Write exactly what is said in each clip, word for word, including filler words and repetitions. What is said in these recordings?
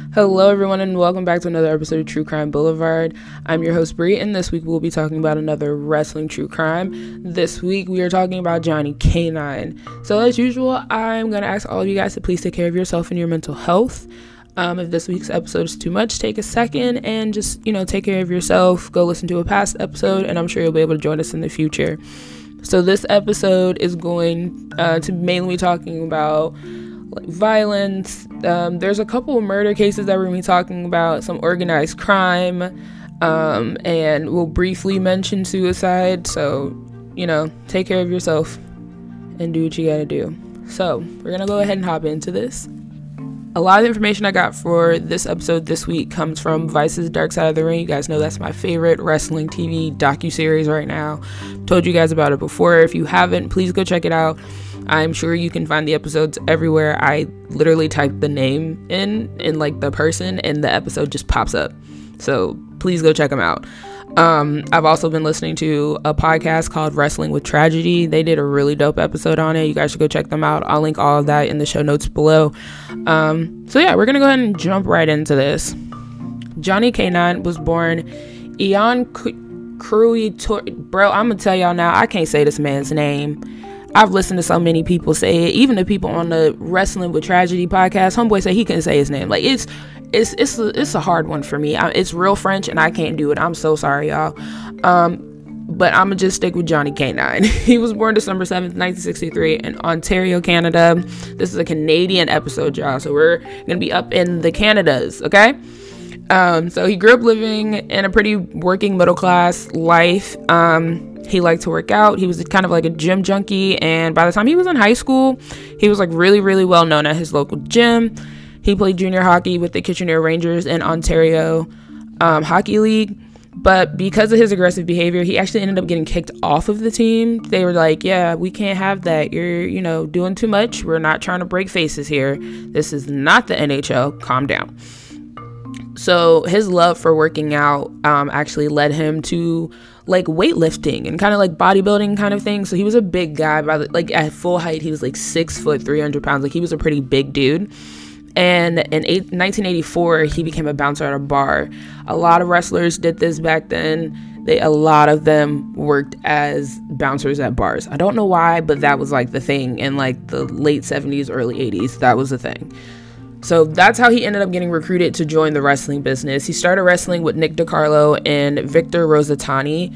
Hello everyone and welcome back to another episode of True Crime Boulevard. I'm your host Bree, and this week we'll be talking about another wrestling true crime. This week we are talking about Johnny K nine. So as usual, I'm going to ask all of you guys to please take care of yourself and your mental health. Um, if this week's episode is too much, take a second and just, you know, take care of yourself. Go listen to a past episode and I'm sure you'll be able to join us in the future. So this episode is going uh, to mainly be talking about like violence. Um, there's a couple of murder cases that we're going to be talking about, some organized crime, um, and we'll briefly mention suicide. So, you know, take care of yourself and do what you gotta do. So, we're going to go ahead and hop into this. A lot of the information I got for this episode this week comes from Vice's Dark Side of the Ring. You guys know that's my favorite wrestling T V docuseries right now. Told you guys about it before. If you haven't, please go check it out. I'm sure you can find the episodes everywhere. I literally typed the name in, in like the person, and the episode just pops up. So please go check them out. Um, I've also been listening to a podcast called Wrestling with Tragedy. They did a really dope episode on it. You guys should go check them out. I'll link all of that in the show notes below. Um, so yeah, we're going to go ahead and jump right into this. Johnny K nine was born Ian Krui. Bro, I'm going to tell y'all now, I can't say this man's name. I've listened to so many people say it, even the people on the Wrestling with Tragedy podcast. Homeboy said he couldn't say his name. Like, it's it's it's a, it's a hard one for me. I, it's real French, and I can't do it. I'm so sorry, y'all. Um, but I'm gonna just stick with Johnny K nine. He was born December seventh, nineteen sixty-three in Ontario, Canada. This is a Canadian episode, y'all. So we're gonna be up in the Canadas, okay? Um, so he grew up living in a pretty working middle class life. Um, he liked to work out. He was kind of like a gym junkie. And by the time he was in high school, he was like really, really well known at his local gym. He played junior hockey with the Kitchener Rangers in Ontario um, Hockey League. But because of his aggressive behavior, he actually ended up getting kicked off of the team. They were like, yeah, we can't have that. You're, you know, doing too much. We're not trying to break faces here. This is not the N H L. Calm down. So his love for working out um, actually led him to like weightlifting and kind of like bodybuilding kind of thing. So he was a big guy. By the, like at full height, he was like six foot, three hundred pounds. Like he was a pretty big dude. And in eight, nineteen eighty-four, he became a bouncer at a bar. A lot of wrestlers did this back then. They, a lot of them worked as bouncers at bars. I don't know why, but that was like the thing in like the late seventies, early eighties. That was the thing. So that's how he ended up getting recruited to join the wrestling business. He started wrestling with Nick DiCarlo and Victor Rosatani.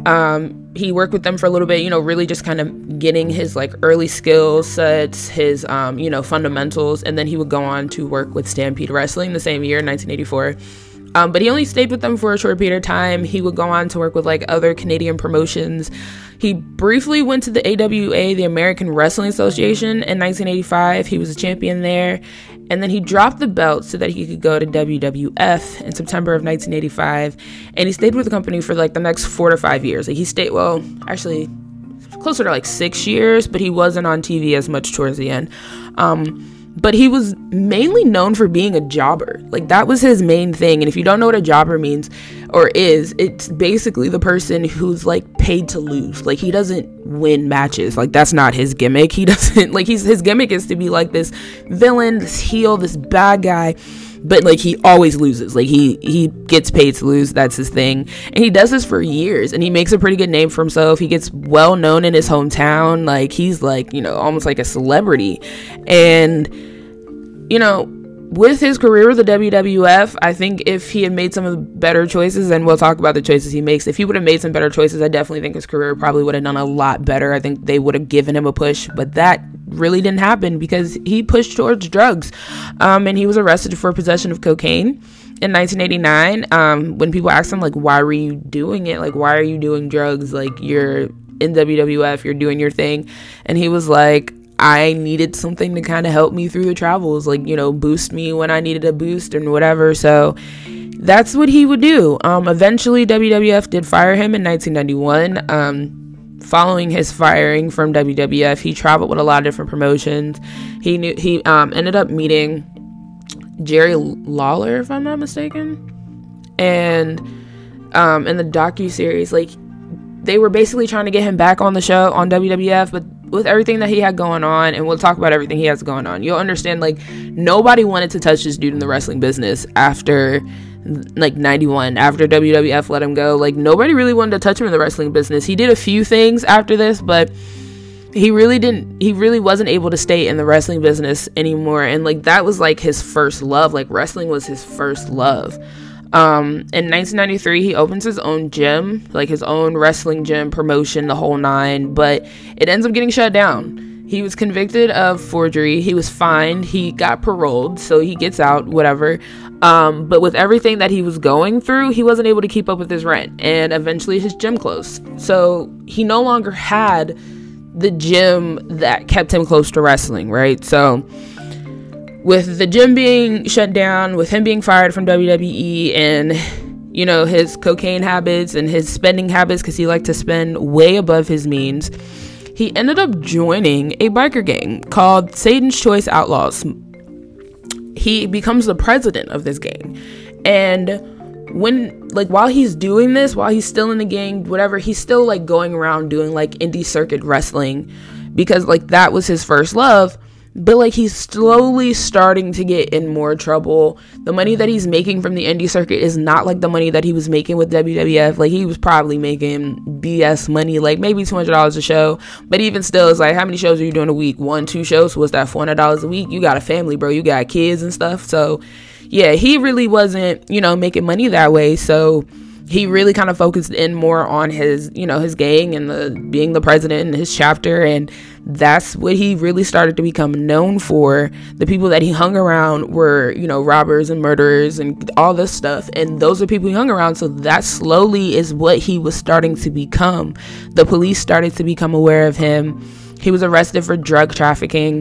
Um, he worked with them for a little bit, you know, really just kind of getting his like early skill sets, his, um, you know, fundamentals. And then he would go on to work with Stampede Wrestling the same year, nineteen eighty-four. Um, but he only stayed with them for a short period of time. He would go on to work with like other Canadian promotions. He briefly went to the A W A, the American Wrestling Association, in nineteen eighty-five. He was a champion there. And then he dropped the belt so that he could go to W W F in September of nineteen eighty-five. And he stayed with the company for like the next four to five years. Like he stayed, well, actually closer to like six years, but he wasn't on T V as much towards the end. Um, But he was mainly known for being a jobber. Like that was his main thing. And if you don't know what a jobber means or is, it's basically the person who's like paid to lose. Like he doesn't win matches. Like that's not his gimmick. He doesn't like he's his gimmick is to be like this villain, this heel, this bad guy. But like he always loses. Like he he gets paid to lose. That's his thing. And he does this for years, and he makes a pretty good name for himself. He gets well known in his hometown. Like he's like, you know, almost like a celebrity. And you know, with his career with the W W F, I think if he had made some of the better choices, and we'll talk about the choices he makes, if he would have made some better choices, I definitely think his career probably would have done a lot better. I think they would have given him a push, but that really didn't happen because he pushed towards drugs. Um, and he was arrested for possession of cocaine in nineteen eighty-nine. Um, when people asked him, like, why were you doing it? Like, why are you doing drugs? Like, you're in W W F, you're doing your thing. And he was like, I needed something to kind of help me through the travels, like, you know, boost me when I needed a boost and whatever. So that's what he would do. Um, eventually, W W F did fire him in nineteen ninety-one. Um, following his firing from W W F, he traveled with a lot of different promotions. He knew he um, ended up meeting Jerry Lawler, if I'm not mistaken. And um, in the docuseries, like, they were basically trying to get him back on the show on W W F, but with everything that he had going on, and we'll talk about everything he has going on, you'll understand, like, nobody wanted to touch this dude in the wrestling business after like ninety-one, after W W F let him go. Like, nobody really wanted to touch him in the wrestling business. He did a few things after this, but he really didn't he really wasn't able to stay in the wrestling business anymore. And like, that was like his first love. Like, wrestling was his first love. Um, in nineteen ninety-three, he opens his own gym, like his own wrestling gym, promotion, the whole nine, but it ends up getting shut down. He was convicted of forgery. He was fined. He got paroled, so he gets out, whatever. Um, but with everything that he was going through, he wasn't able to keep up with his rent, and eventually his gym closed. So he no longer had the gym that kept him close to wrestling, right? So with the gym being shut down, with him being fired from W W E, and, you know, his cocaine habits and his spending habits, because he liked to spend way above his means, he ended up joining a biker gang called Satan's Choice Outlaws. He becomes the president of this gang. And when, like, while he's doing this, while he's still in the gang, whatever, he's still, like, going around doing, like, indie circuit wrestling, because, like, that was his first love. But, like, he's slowly starting to get in more trouble. The money that he's making from the indie circuit is not like the money that he was making with W W F. Like, he was probably making B S money, like maybe two hundred dollars a show. But even still, it's like, how many shows are you doing a week? One, two shows? So what's that, four hundred dollars a week? You got a family, bro. You got kids and stuff. So, yeah, he really wasn't, you know, making money that way. So he really kind of focused in more on his, you know, his gang and the being the president and his chapter. And that's what he really started to become known for. The people that he hung around were, you know, robbers and murderers and all this stuff. And those are people he hung around. So that slowly is what he was starting to become. The police started to become aware of him. He was arrested for drug trafficking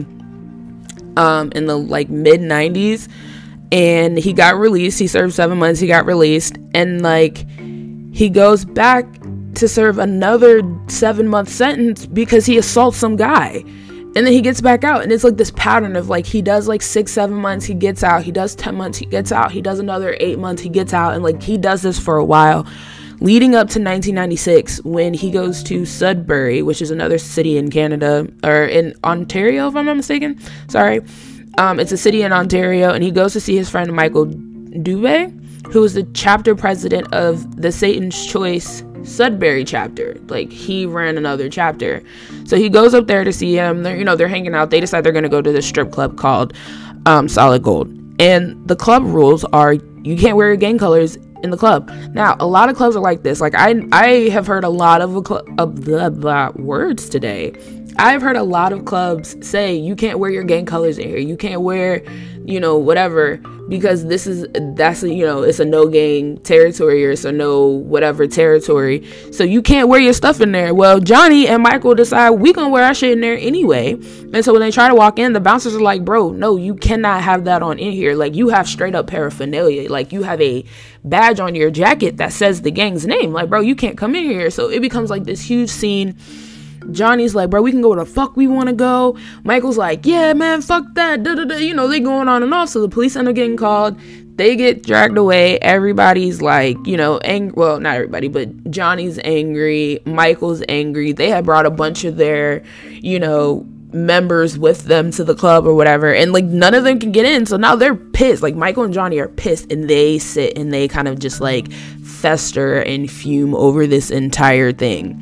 um, in the like mid nineties. And he got released. He served seven months. He got released. And like, he goes back to serve another seven month sentence because he assaults some guy. And then he gets back out. And it's like this pattern of like, he does like six, seven months, he gets out. He does ten months, he gets out. He does another eight months, he gets out. And like, he does this for a while, leading up to nineteen ninety-six, when he goes to Sudbury, which is another city in Canada, or in Ontario, if I'm not mistaken. Sorry. Um, it's a city in Ontario, and he goes to see his friend Michael Dubé, who is the chapter president of the Satan's Choice Sudbury chapter. Like, he ran another chapter. So he goes up there to see him. They're, you know, they're hanging out. They decide they're going to go to this strip club called um, Solid Gold. And the club rules are you can't wear your gang colors in the club. Now, a lot of clubs are like this. Like, I I have heard a lot of, cl- of blah, blah, words today. I've heard a lot of clubs say you can't wear your gang colors in here. You can't wear, you know, whatever, because this is, that's, a, you know, it's a no gang territory, or it's a no whatever territory. So you can't wear your stuff in there. Well, Johnny and Michael decide we gonna wear our shit in there anyway. And so when they try to walk in, the bouncers are like, bro, no, you cannot have that on in here. Like, you have straight up paraphernalia. Like, you have a badge on your jacket that says the gang's name. Like, bro, you can't come in here. So it becomes like this huge scene. Johnny's like, bro, we can go where the fuck we want to go. Michael's like, yeah, man, fuck that. Da, da, da. You know, they going on and off. So the police end up getting called. They get dragged away. Everybody's like, you know, angry. Well, not everybody, but Johnny's angry. Michael's angry. They had brought a bunch of their, you know, members with them to the club or whatever. And like, none of them can get in. So now they're pissed. Like, Michael and Johnny are pissed. And they sit and they kind of just like fester and fume over this entire thing.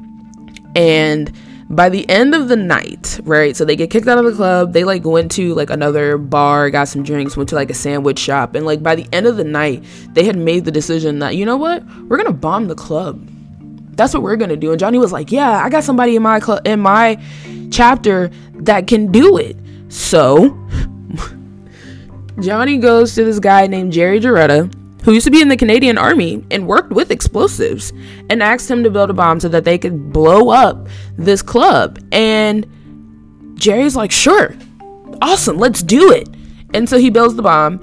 And by the end of the night, right, so they get kicked out of the club, they like went to like another bar, got some drinks, went to like a sandwich shop, and like by the end of the night, they had made the decision that, you know what, we're gonna bomb the club. That's what we're gonna do. And Johnny was like, yeah, I got somebody in my club, in my chapter that can do it. So Johnny goes to this guy named Jerry Jaretta, who used to be in the Canadian Army and worked with explosives, and asked him to build a bomb so that they could blow up this club. And Jerry's like, sure, awesome, let's do it. And so he builds the bomb,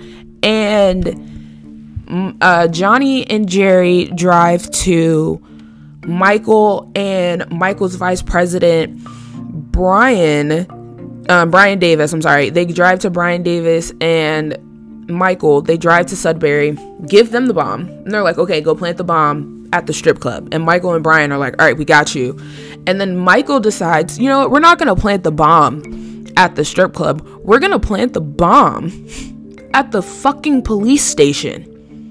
and uh, Johnny and Jerry drive to Michael and Michael's vice president, Brian, um, Brian Davis, I'm sorry. They drive to Brian Davis and Michael. They drive to Sudbury, give them the bomb, and they're like, okay, go plant the bomb at the strip club. And Michael and Brian are like, all right, we got you. And then Michael decides, you know what, we're not going to plant the bomb at the strip club. We're going to plant the bomb at the fucking police station.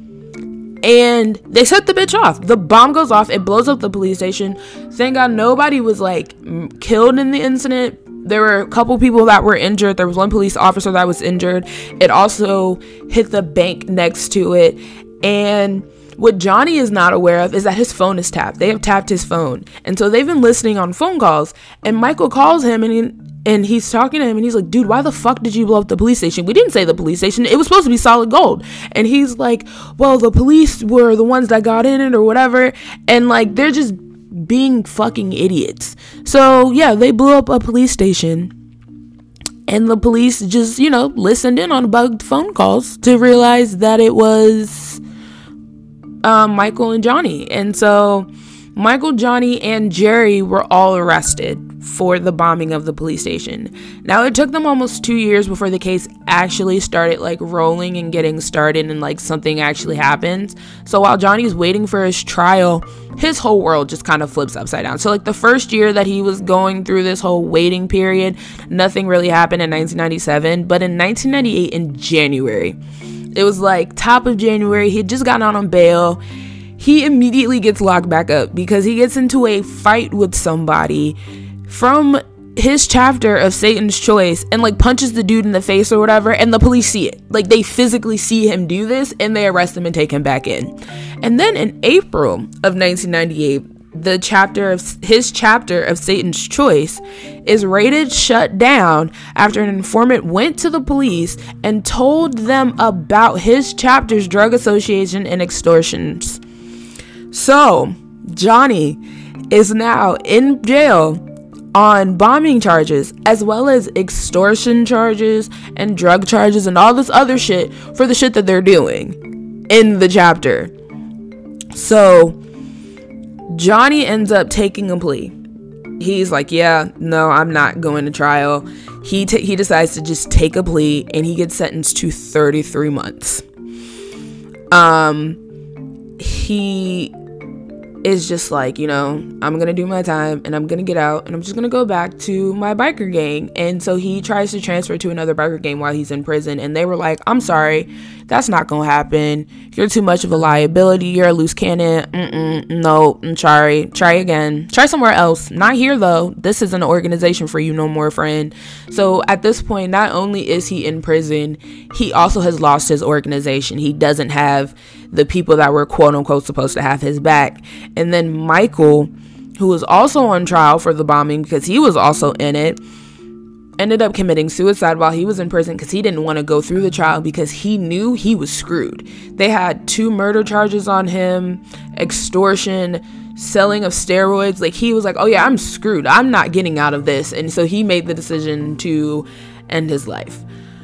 And they set the bitch off. The bomb goes off. It blows up the police station. Thank God nobody was like killed in the incident. There were a couple people that were injured. There was one police officer that was injured. It also hit the bank next to it. And what Johnny is not aware of is that his phone is tapped. They have tapped his phone. And so they've been listening on phone calls. And Michael calls him and he, and he's talking to him and he's like, dude, why the fuck did you blow up the police station? We didn't say the police station. It was supposed to be Solid Gold. And he's like, well, the police were the ones that got in it or whatever. And like, they're just being fucking idiots. So yeah, they blew up a police station. And the police just, you know, listened in on bugged phone calls to realize that it was um, Michael and Johnny. And so Michael, Johnny, and Jerry were all arrested for the bombing of the police station. Now, it took them almost two years before the case actually started like rolling and getting started and like something actually happens. So while Johnny's waiting for his trial, his whole world just kind of flips upside down. So like the first year that he was going through this whole waiting period, nothing really happened in nineteen ninety-seven. But in nineteen ninety-eight, in January, it was like top of January, he had just gotten out on bail. He immediately gets locked back up because he gets into a fight with somebody from his chapter of Satan's Choice and like punches the dude in the face or whatever, and the police see it. Like they physically see him do this and they arrest him and take him back in. And then in April of nineteen ninety-eight, the chapter of his chapter of Satan's Choice is raided, shut down after an informant went to the police and told them about his chapter's drug association and extortions. So Johnny is now in jail on bombing charges as well as extortion charges and drug charges and all this other shit for the shit that they're doing in the chapter. So Johnny ends up taking a plea. He's like, yeah, no, I'm not going to trial. He t- he decides to just take a plea and he gets sentenced to thirty-three months. Um, he is just like, you know, I'm gonna do my time and I'm gonna get out and I'm just gonna go back to my biker gang. And so he tries to transfer to another biker gang while he's in prison, and they were like, I'm sorry, that's not gonna happen. You're too much of a liability. You're a loose cannon. Mm-mm, no, I'm sorry. Try again. Try somewhere else. Not here though. This isn't an organization for you no more, friend. So at this point, not only is he in prison, he also has lost his organization. He doesn't have the people that were quote unquote supposed to have his back. And then Michael, who was also on trial for the bombing because he was also in it, ended up committing suicide while he was in prison because he didn't want to go through the trial because he knew he was screwed. They had two murder charges on him, extortion, selling of steroids. Like he was like, oh yeah, I'm screwed. I'm not getting out of this. And so he made the decision to end his life.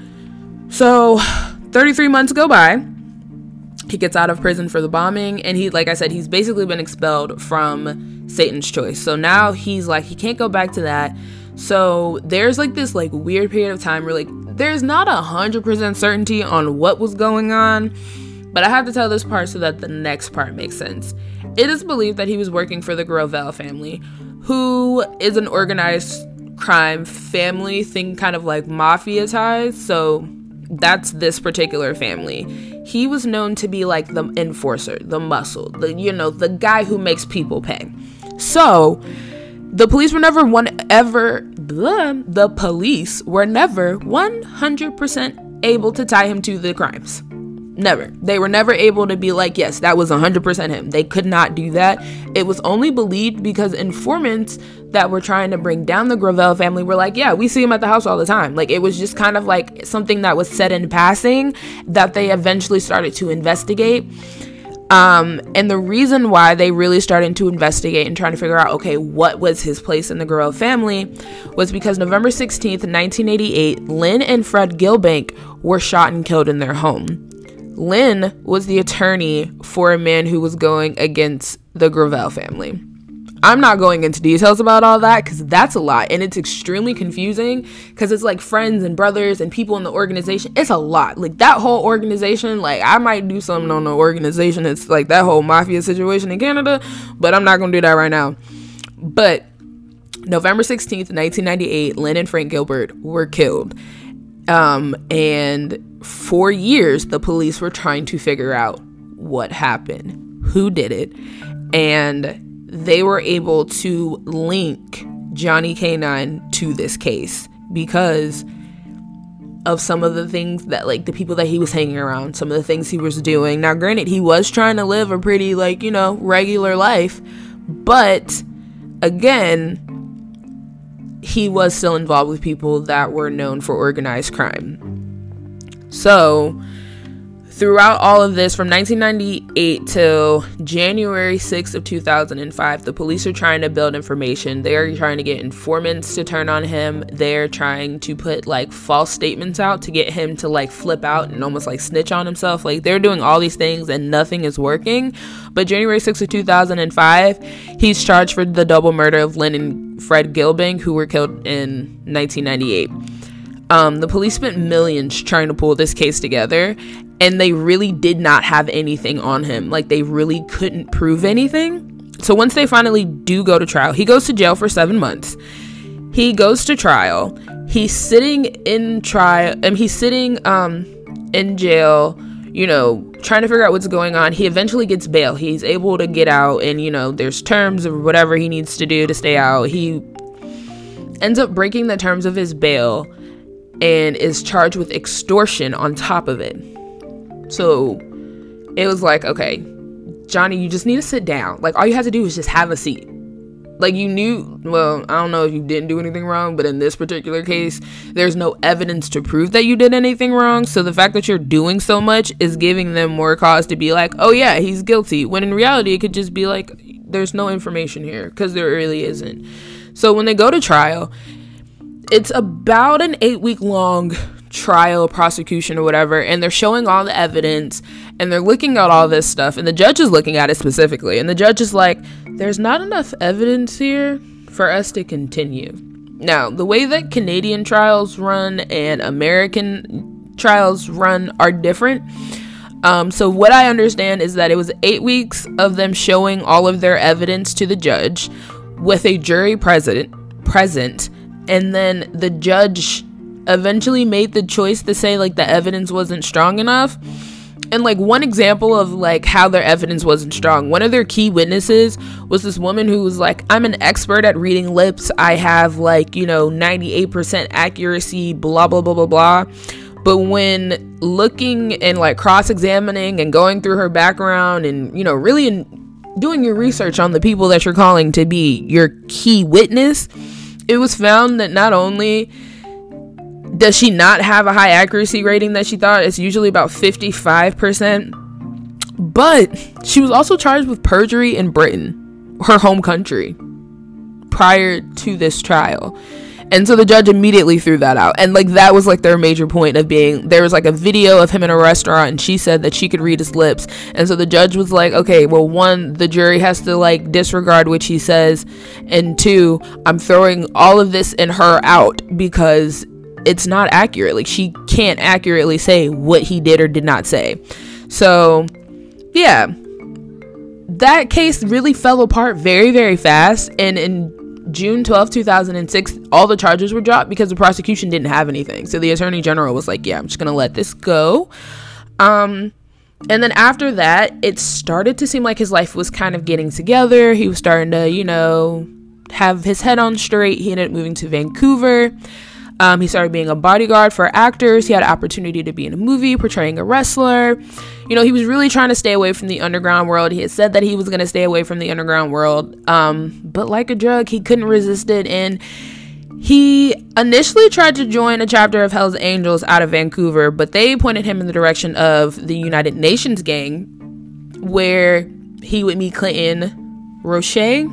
So thirty-three months go by. He gets out of prison for the bombing, and he, like I said, he's basically been expelled from Satan's Choice. So now he's like, he can't go back to that. So there's like this like weird period of time where like there's not a hundred percent certainty on what was going on, but I have to tell this part so that the next part makes sense. It is believed that he was working for the Gravel family, who is an organized crime family thing, kind of like mafia ties. So that's this particular family. He was known to be like the enforcer, the muscle, the, you know, the guy who makes people pay. So the police were never one ever, blah, the police were never one hundred percent able to tie him to the crimes. Never. They were never able to be like, yes, that was one hundred percent him. They could not do that. It was only believed because informants that were trying to bring down the Gravel family were like, yeah, we see him at the house all the time. Like, it was just kind of like something that was said in passing that they eventually started to investigate. Um, and the reason why they really started to investigate and trying to figure out, okay, what was his place in the Gravel family was because November sixteenth, nineteen eighty-eight, Lynn and Fred Gilbank were shot and killed in their home. Lynn was the attorney for a man who was going against the Gravel family. I'm not going into details about all that because that's a lot, and it's extremely confusing because it's like friends and brothers and people in the organization. It's a lot. Like that whole organization, like I might do something on the organization. It's like that whole mafia situation in Canada, but I'm not gonna do that right now. But November sixteenth, nineteen ninety-eight, Lynn and Frank Gilbert were killed. Um, and for years, the police were trying to figure out what happened, who did it, and they were able to link Johnny K nine to this case because of some of the things that, like, the people that he was hanging around, some of the things he was doing. Now, granted, he was trying to live a pretty, like, you know, regular life, but again, he was still involved with people that were known for organized crime. So throughout all of this, from nineteen ninety-eight till January sixth of two thousand five, the police are trying to build information. They're trying to get informants to turn on him. They're trying to put like false statements out to get him to like flip out and almost like snitch on himself. Like they're doing all these things and nothing is working. But January sixth of two thousand five, he's charged for the double murder of Lynn and Fred Gilbing, who were killed in nineteen ninety-eight. Um, the police spent millions trying to pull this case together, and they really did not have anything on him. Like, they really couldn't prove anything. So once they finally do go to trial, he goes to jail for seven months. He goes to trial. He's sitting in trial, and he's sitting um, in jail, you know, trying to figure out what's going on. He eventually gets bail. He's able to get out, and, you know, there's terms of whatever he needs to do to stay out. He ends up breaking the terms of his bail and is charged with extortion on top of it. So it was like, okay, Johnny, you just need to sit down. Like, all you had to do was just have a seat. Like, you knew, well, I don't know if you didn't do anything wrong, but in this particular case, there's no evidence to prove that you did anything wrong. So the fact that you're doing so much is giving them more cause to be like, oh yeah, he's guilty. When in reality, it could just be like, there's no information here, because there really isn't. So when they go to trial, it's about an eight week long trial, prosecution or whatever, and they're showing all the evidence and they're looking at all this stuff, and the judge is looking at it specifically, and the judge is like, there's not enough evidence here for us to continue. Now, the way that Canadian trials run and American trials run are different. Um, so what I understand is that it was eight weeks of them showing all of their evidence to the judge with a jury present, present, and then the judge eventually made the choice to say like the evidence wasn't strong enough. And like one example of like how their evidence wasn't strong, one of their key witnesses was this woman who was like, I'm an expert at reading lips. I have like, you know, ninety-eight percent accuracy, blah, blah, blah, blah, blah. But when looking and like cross-examining and going through her background and, you know, really in, doing your research on the people that you're calling to be your key witness, it was found that not only does she not have a high accuracy rating that she thought, it's usually about fifty-five percent, but she was also charged with perjury in Britain, her home country, prior to this trial. And so the judge immediately threw that out. And like that was like their major point of being, there was like a video of him in a restaurant and she said that she could read his lips. And so the judge was like, okay, well, one, the jury has to like disregard what she says, and two, I'm throwing all of this in her out because it's not accurate. Like, she can't accurately say what he did or did not say. So yeah, that case really fell apart very, very fast. And in June twelfth, two thousand six, all the charges were dropped because the prosecution didn't have anything. So the attorney general was like, yeah, I'm just gonna let this go. Um, and then after that, it started to seem like his life was kind of getting together. He was starting to, you know, have his head on straight. He ended up moving to Vancouver. Um, he started being a bodyguard for actors. He had an opportunity to be in a movie portraying a wrestler. You know, he was really trying to stay away from the underground world. He had said that he was going to stay away from the underground world. Um, but like a drug, he couldn't resist it. And he initially tried to join a chapter of Hell's Angels out of Vancouver, but they pointed him in the direction of the United Nations gang, where he would meet Clayton Roche.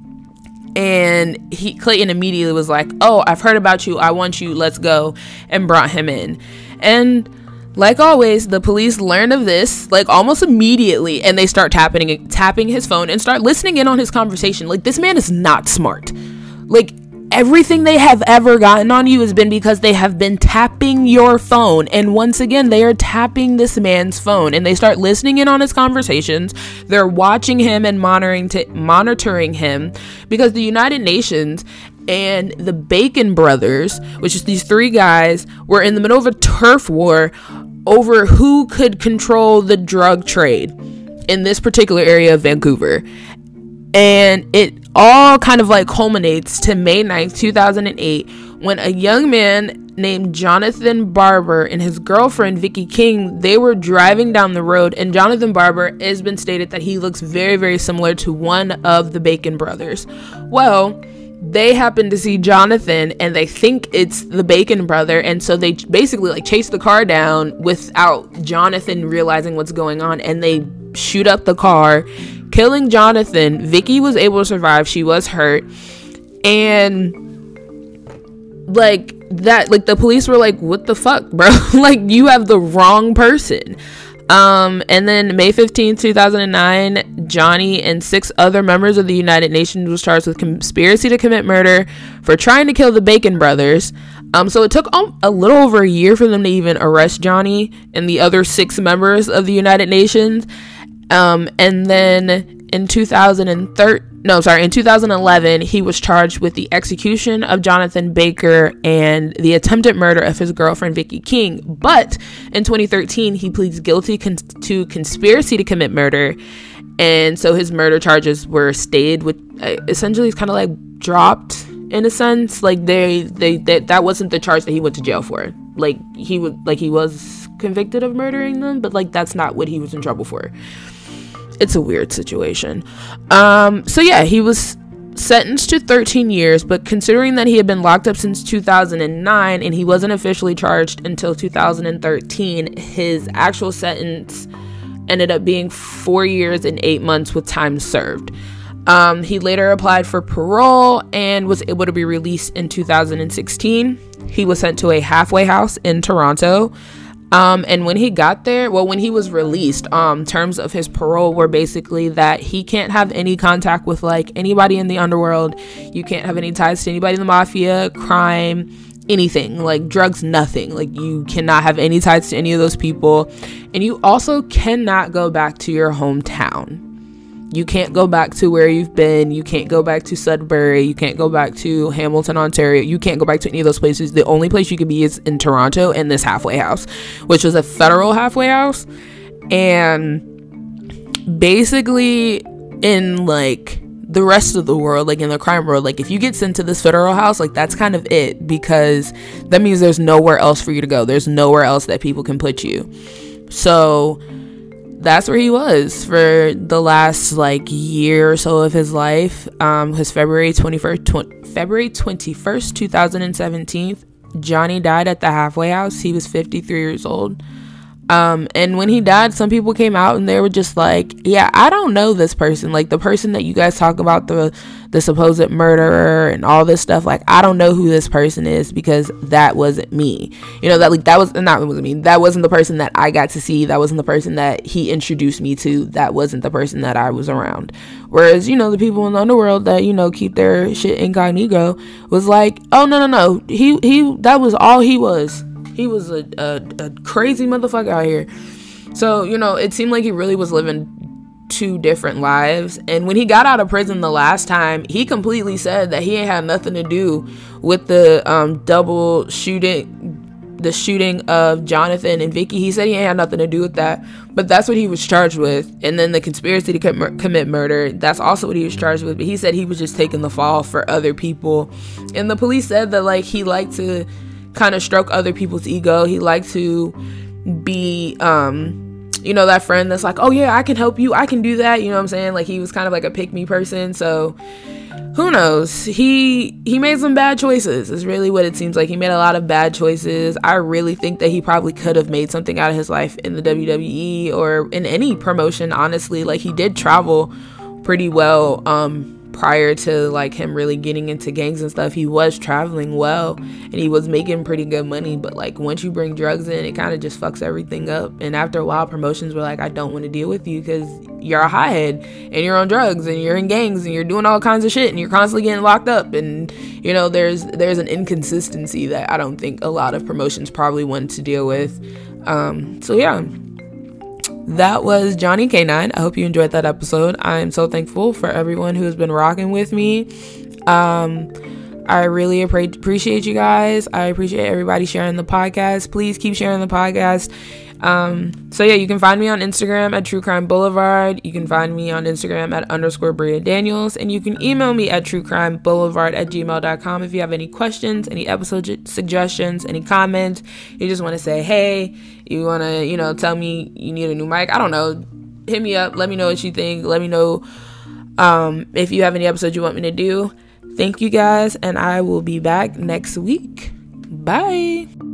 And he Clayton immediately was like, oh, I've heard about you, I want you, let's go, and brought him in. And Like always, the police learn of this like almost immediately, and they start tapping tapping his phone and start listening in on his conversation. Like, this man is not smart. Like, everything they have ever gotten on you has been because they have been tapping your phone. And once again, they are tapping this man's phone, and they start listening in on his conversations. They're watching him and monitoring to monitoring him because the United Nations and the Bacon brothers, which is these three guys, were in the middle of a turf war over who could control the drug trade in this particular area of Vancouver. And it all kind of like culminates to May ninth, two thousand eight, when a young man named Jonathan Barber and his girlfriend Vicky King, they were driving down the road, and Jonathan Barber has been stated that he looks very, very similar to one of the Bacon brothers. Well, they happen to see Jonathan and they think it's the Bacon brother, and so they basically like chase the car down without Jonathan realizing what's going on, and they shoot up the car, killing Jonathan. Vicky was able to survive. She was hurt, and like that, like the police were like, what the fuck, bro? Like, you have the wrong person. Um, and then May fifteenth, two thousand nine, Johnny and six other members of the United Nations was charged with conspiracy to commit murder for trying to kill the Bacon brothers. Um, so it took um, a little over a year for them to even arrest Johnny and the other six members of the United Nations. Um, and then in two thousand thirteen, no, sorry, in two thousand eleven, he was charged with the execution of Jonathan Baker and the attempted murder of his girlfriend, Vicky King. But in twenty thirteen, he pleads guilty con- to conspiracy to commit murder. And so his murder charges were stayed with, uh, essentially kind of like dropped in a sense. Like they, they, they, that wasn't the charge that he went to jail for. Like he would, like he was convicted of murdering them, but like that's not what he was in trouble for. It's a weird situation. Um, so yeah, he was sentenced to thirteen years, but considering that he had been locked up since two thousand nine and he wasn't officially charged until two thousand thirteen, his actual sentence ended up being four years and eight months with time served. Um, he later applied for parole and was able to be released in two thousand sixteen. He was sent to a halfway house in Toronto. Um, and when he got there, well, when he was released, um, terms of his parole were basically that he can't have any contact with like anybody in the underworld. You can't have any ties to anybody in the mafia, crime, anything, like drugs, nothing. Like you cannot have any ties to any of those people. And you also cannot go back to your hometown. You can't go back to where you've been. You can't go back to Sudbury. You can't go back to Hamilton, Ontario. You can't go back to any of those places. The only place you can be is in Toronto and this halfway house, which was a federal halfway house. And basically in like the rest of the world, like in the crime world, like if you get sent to this federal house, like that's kind of it, because that means there's nowhere else for you to go. There's nowhere else that people can put you. So that's where he was for the last like year or so of his life. Um, his February twenty-first, tw- February twenty-first, two thousand seventeen, Johnny died at the halfway house. He was fifty-three years old. Um, and when he died, some people came out and they were just like, yeah, I don't know this person. Like the person that you guys talk about, the, the supposed murderer and all this stuff. Like, I don't know who this person is because that wasn't me. You know, that like, that was not, it wasn't me. That wasn't the person that I got to see. That wasn't the person that he introduced me to. That wasn't the person that I was around. Whereas, you know, the people in the underworld that, you know, keep their shit incognito was like, oh, no, no, no. He, he, that was all he was. He was a, a, a crazy motherfucker out here. So, you know, it seemed like he really was living two different lives. And when he got out of prison the last time, he completely said that he ain't had nothing to do with the um, double shooting, the shooting of Jonathan and Vicky. He said he ain't had nothing to do with that. But that's what he was charged with. And then the conspiracy to com- commit murder, that's also what he was charged with. But he said he was just taking the fall for other people. And the police said that, like, he liked to kind of stroke other people's ego. He liked to be um you know, that friend that's like, oh yeah, I can help you, I can do that, you know what I'm saying? Like he was kind of like a pick me person. So who knows, he he made some bad choices is really what it seems like. He made a lot of bad choices. I really think that he probably could have made something out of his life in the W W E or in any promotion, honestly. Like he did travel pretty well um prior to like him really getting into gangs and stuff, he was traveling well and he was making pretty good money. But like once you bring drugs in, it kind of just fucks everything up. And after a while, promotions were like, I don't want to deal with you because you're a hothead and you're on drugs and you're in gangs and you're doing all kinds of shit and you're constantly getting locked up. And you know, there's there's an inconsistency that I don't think a lot of promotions probably want to deal with. Um, so yeah. That was Johnny K nine. I hope you enjoyed that episode. I'm so thankful for everyone who has been rocking with me. Um, I really appre- appreciate you guys. I appreciate everybody sharing the podcast. Please keep sharing the podcast. Um, so yeah, you can find me on Instagram at True Crime Boulevard. You can find me on Instagram at underscore Bria Daniels, and you can email me at truecrime.boulevard at gmail dot com if you have any questions, any episode j- suggestions, any comments. You just want to say, hey, you want to, you know, tell me you need a new mic. I don't know. Hit me up. Let me know what you think. Let me know, um, if you have any episodes you want me to do. Thank you guys, and I will be back next week. Bye.